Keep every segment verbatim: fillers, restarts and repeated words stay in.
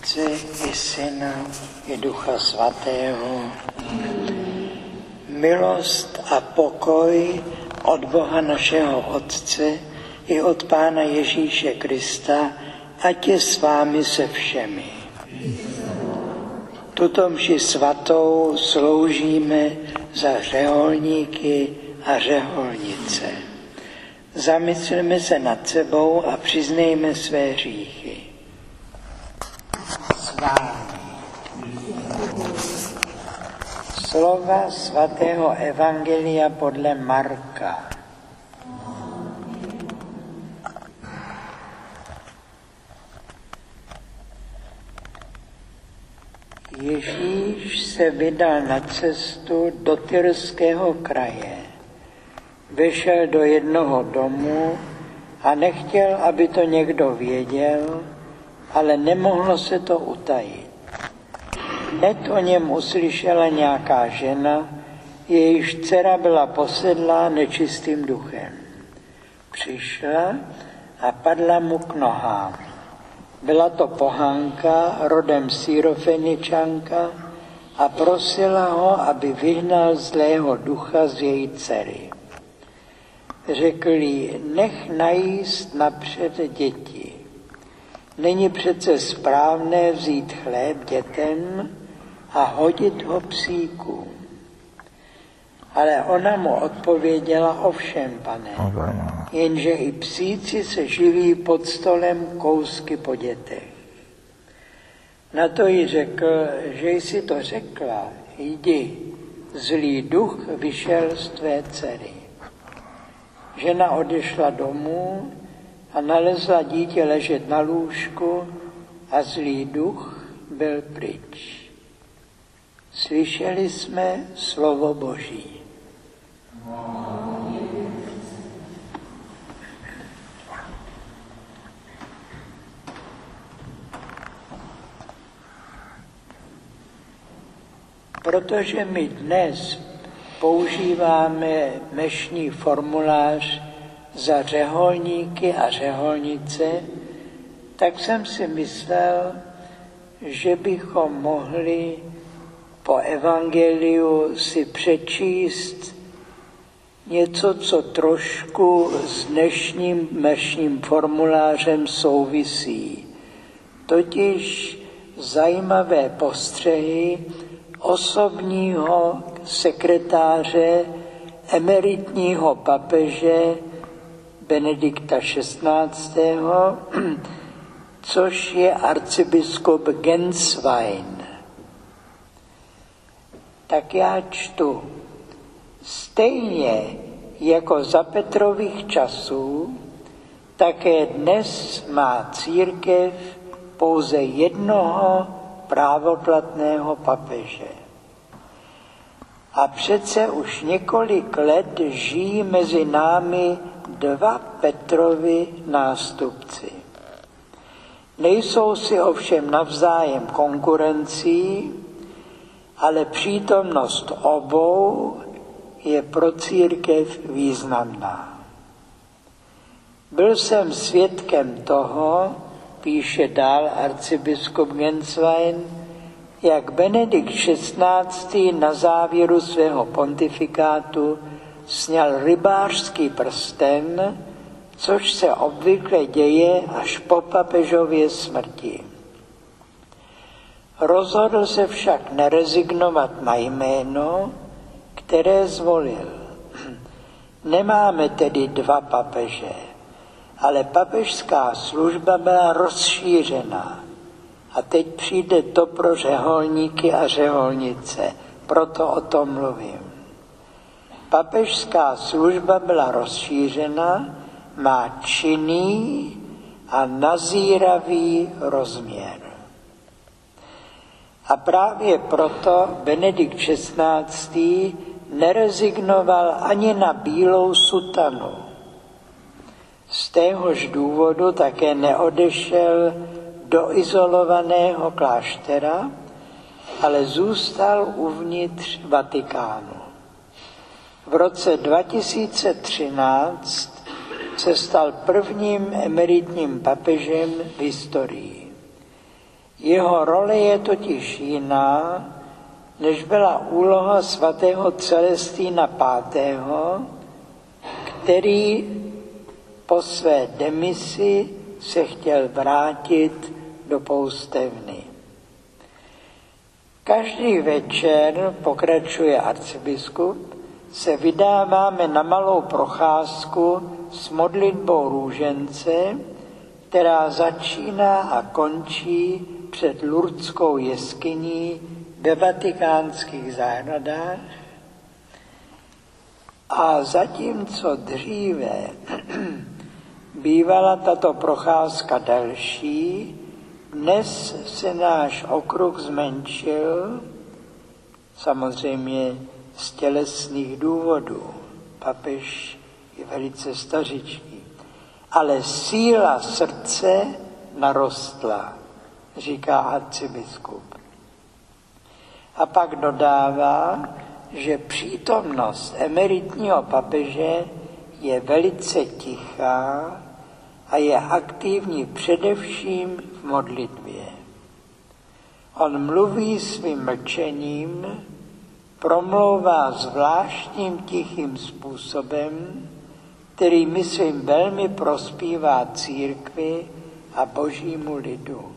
Otce i Syna i Ducha Svatého. Milost a pokoj od Boha našeho Otce i od Pána Ježíše Krista, ať je s vámi se všemi. Tuto mši svatou sloužíme za řeholníky a řeholnice. Zamysleme se nad sebou a přiznejme své hříchy. S vámi. Slova svatého evangelia podle Marka. Ježíš se vydal na cestu do Tyrského kraje. Vešel do jednoho domu a nechtěl, aby to někdo věděl, ale nemohlo se to utajit. Hned o něm uslyšela nějaká žena, jejíž dcera byla posedlá nečistým duchem. Přišla a padla mu k nohám. Byla to pohanka, rodem Sýrofeničanka, a prosila ho, aby vyhnal zlého ducha z její dcery. Řekl jí, nech najíst napřed děti. Není přece správné vzít chléb dětem a hodit ho psíkům. Ale ona mu odpověděla, ovšem, pane, jenže i psíci se živí pod stolem kousky po dětech. Na to jí řekl, že jsi to řekla, jdi, zlý duch vyšel z tvé dcery. Žena odešla domů a nalezla dítě ležet na lůžku a zlý duch byl pryč. Slyšeli jsme slovo Boží. Protože my dnes používáme mešní formulář za řeholníky a řeholnice, tak jsem si myslel, že bychom mohli po evangeliu si přečíst něco, co trošku s dnešním mešním formulářem souvisí. Totiž zajímavé postřehy osobního sekretáře emeritního papeže Benedikta šestnáctého., což je arcibiskup Genswein. Tak já čtu. Stejně jako za Petrových časů, také dnes má církev pouze jednoho právoplatného papeže. A přece už několik let žijí mezi námi dva Petrovi nástupci. Nejsou si ovšem navzájem konkurencí, ale přítomnost obou je pro církev významná. Byl jsem svědkem toho, píše dál arcibiskup Genswein, jak Benedikt šestnáctý. Na závěru svého pontifikátu sňal rybářský prsten, což se obvykle děje až po papežově smrti. Rozhodl se však nerezignovat na jméno, které zvolil. Nemáme tedy dva papeže, ale papežská služba byla rozšířena. A teď přijde to pro řeholníky a řeholnice, proto o tom mluvím. Papežská služba byla rozšířena, má činný a nazíravý rozměr. A právě proto Benedikt šestnáctý. nerezignoval ani na bílou sutanu. Z téhož důvodu také neodešel do izolovaného kláštera, ale zůstal uvnitř Vatikánu. V roce dva tisíce třináct se stal prvním emeritním papežem v historii. Jeho role je totiž jiná, než byla úloha svatého Celestína pátého., který po své demisi se chtěl vrátit do poustevny. Každý večer, pokračuje arcibiskup, se vydáváme na malou procházku s modlitbou růžence, která začíná a končí před Lurdskou jeskyní ve vatikánských zahradách. A zatímco dříve bývala tato procházka delší, dnes se náš okruh zmenšil, samozřejmě z tělesných důvodů. Papež je velice stařičký. Ale síla srdce narostla, říká arcibiskup. A pak dodává, že přítomnost emeritního papeže je velice tichá a je aktivní především v modlitbě. On mluví svým mlčením, promlouvá zvláštním tichým způsobem, který myslím velmi prospívá církvi a božímu lidu.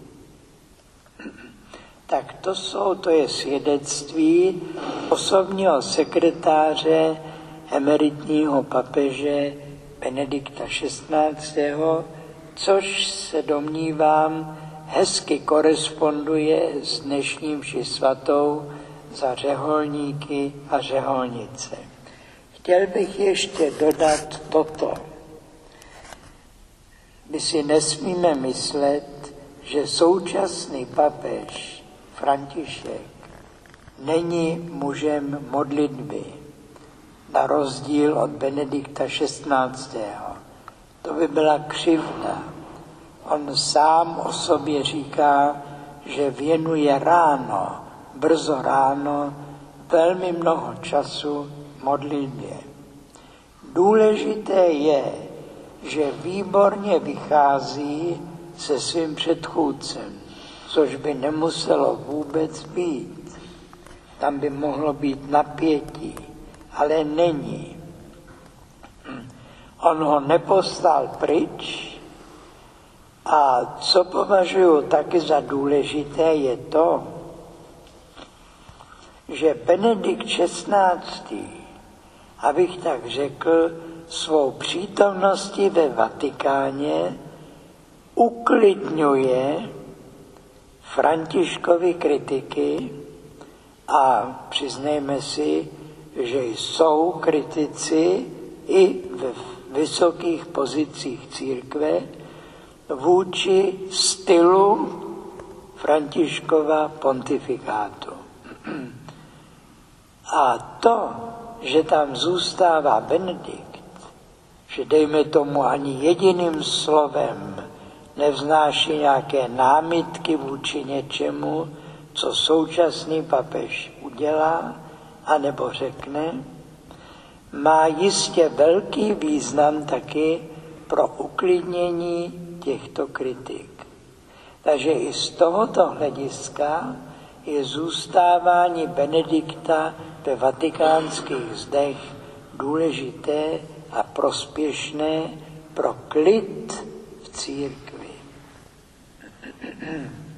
Tak to jsou, to je svědectví osobního sekretáře emeritního papeže Benedikta šestnáctého., což se domnívám hezky koresponduje s dnešním mší svatou za řeholníky a řeholnice. Chtěl bych ještě dodat toto. My si nesmíme myslet, že současný papež František není mužem modlitby, na rozdíl od Benedikta šestnáctého. To by byla křivda. On sám o sobě říká, že věnuje ráno, brzo ráno, velmi mnoho času modlitbě. Důležité je, že výborně vychází se svým předchůdcem, což by nemuselo vůbec být. Tam by mohlo být napětí, ale není. On ho neposlal pryč a co považuji taky za důležité je to, že Benedikt šestnáctý., abych tak řekl, svou přítomností ve Vatikáně uklidňuje Františkovy kritiky a přiznejme si, že jsou kritici i v vysokých pozicích církve vůči stylu Františkova pontifikátu. A to, že tam zůstává Benedikt, že dejme tomu ani jediným slovem nevznáší nějaké námitky vůči něčemu, co současný papež udělá, anebo řekne, má jistě velký význam taky pro uklidnění těchto kritik. Takže i z tohoto hlediska je zůstávání Benedikta ve vatikánských zdech důležité a prospěšné pro klid v církvi.